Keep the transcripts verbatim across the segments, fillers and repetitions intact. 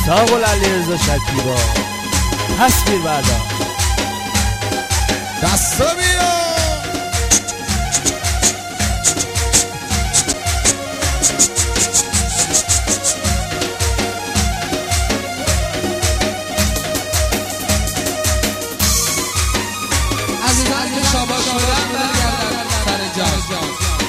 ساقل علیرضا شکیبا تصویر بردار دستا بیا عزیزان که شاباش شدن برگردن سر جاز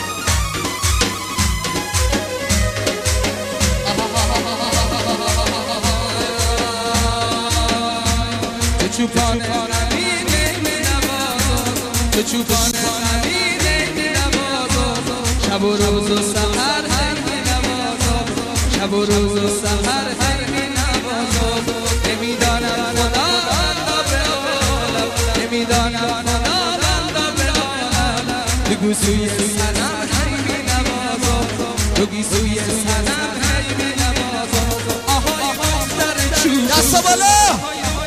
چوپان نبینه می نوازم تو چوپان نبینه می نوازم شب و روز و سحر هر می نوازم شب و روز و سحر هر می نوازم نمیدانم خدا بنده به عالم نمیدانم خدا بنده به عالم تو گوسوی سنم هر می نوازم تو گوسوی سنم هر می نوازم آهای مختر چوب دستا بالا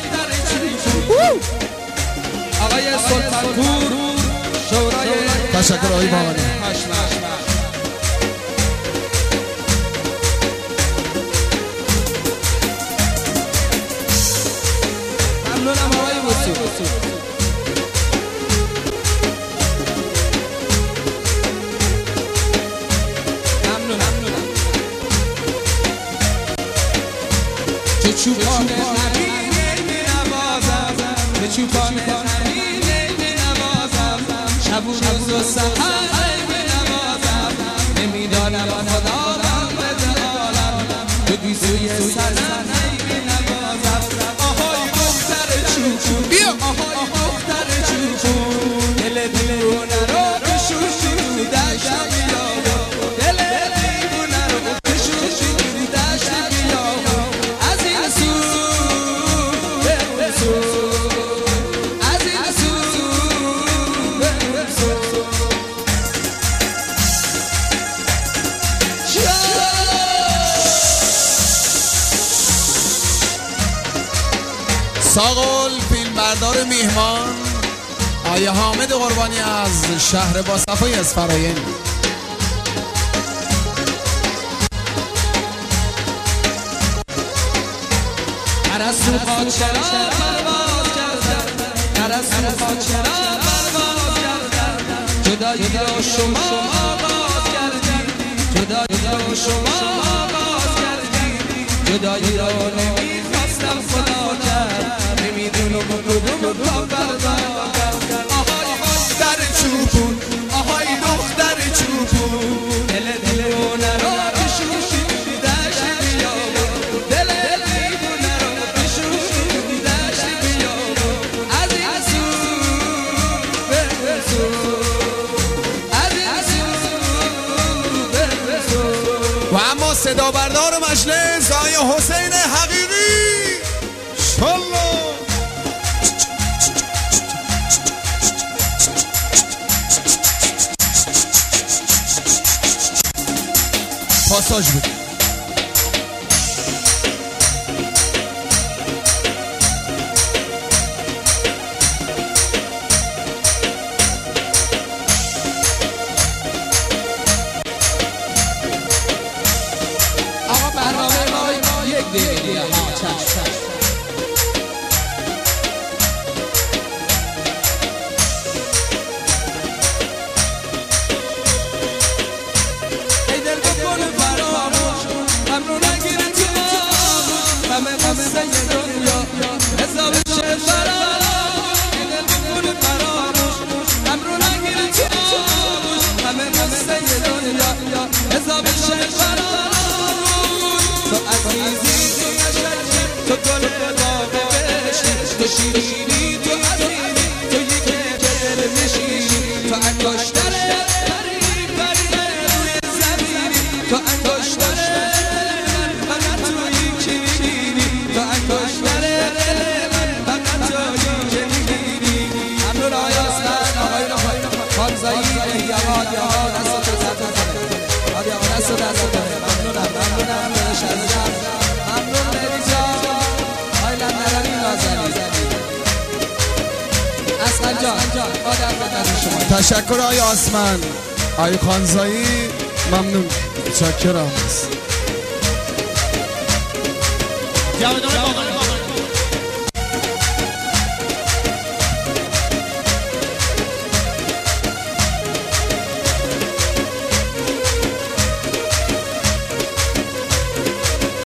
آقای سلطان پور شورای تشکر آقای باقری ممنونم آقای وسو ممنونم چه چوبان نبینه می نوازم چه چوبان نبینه می نوازم شب و روز و سحر می نوازم نمیدانم خدا بنده عالم تو گوسوی سنم می نوازم آهای مختر چوبون بیا آهای مختر چوبون دل دیوونه رو بشوشی دشت بیابم دل دیوونه رو بشوشی دشت بیابم از این سو به اون سو از این سو به اون سو ساقل فیلمبردار میهمان آیه حامد قربانی از شهر با صفای اسفراین ارسطو ها چرا پرواز کردن ارسطو ها چرا پرواز کردن جدایی را شما آغاز کردید جدایی را شما آغاز کردید جدایی را نمیخواستم خدا کرد نمیدونم کدوم پا بردار آهای دختر چوبون آهای دختر چوبون دل دیوونه را بشوشی دشت بیابون دل دیوونه را بشوشی دشت بیابون از این سو به اون سو از این سو به اون سو و اما صدا بردار مجلس آیه حسین حقیقی شالله پاساژ بود آقا برنامه ما یک دقیقه ها چشم ای دل بکن فراموش ممنون نگیری تو آغوش همه قصه دنیا حساب شه فراموش ای دل بکن فراموش ممنون نگیری تو آغوش همه قصه دنیا حساب شه فراموش تو عزیزی تو قشنگی تو گل باغ بهشتی تو شیرینی تو عزیزی تو یکی که دل نشینی تو انگشتر پری پری روی زمینی تو انگشتر من فقط تویی که میبینی تو انگشتر من فقط تویی که میبینی ممنون آقای آسمن آقای خانزایی احیاء یا دست تو دست کنه آقای آقا دست دست کنه ممنونم ممنونم داداش عزیزم ممنون مهدی جان آقای لندنی نازنی اسقر جان آدم خدمت شما تشکر آقای آسمن آقای خانزایی ممنون متشکرم جاودان باقری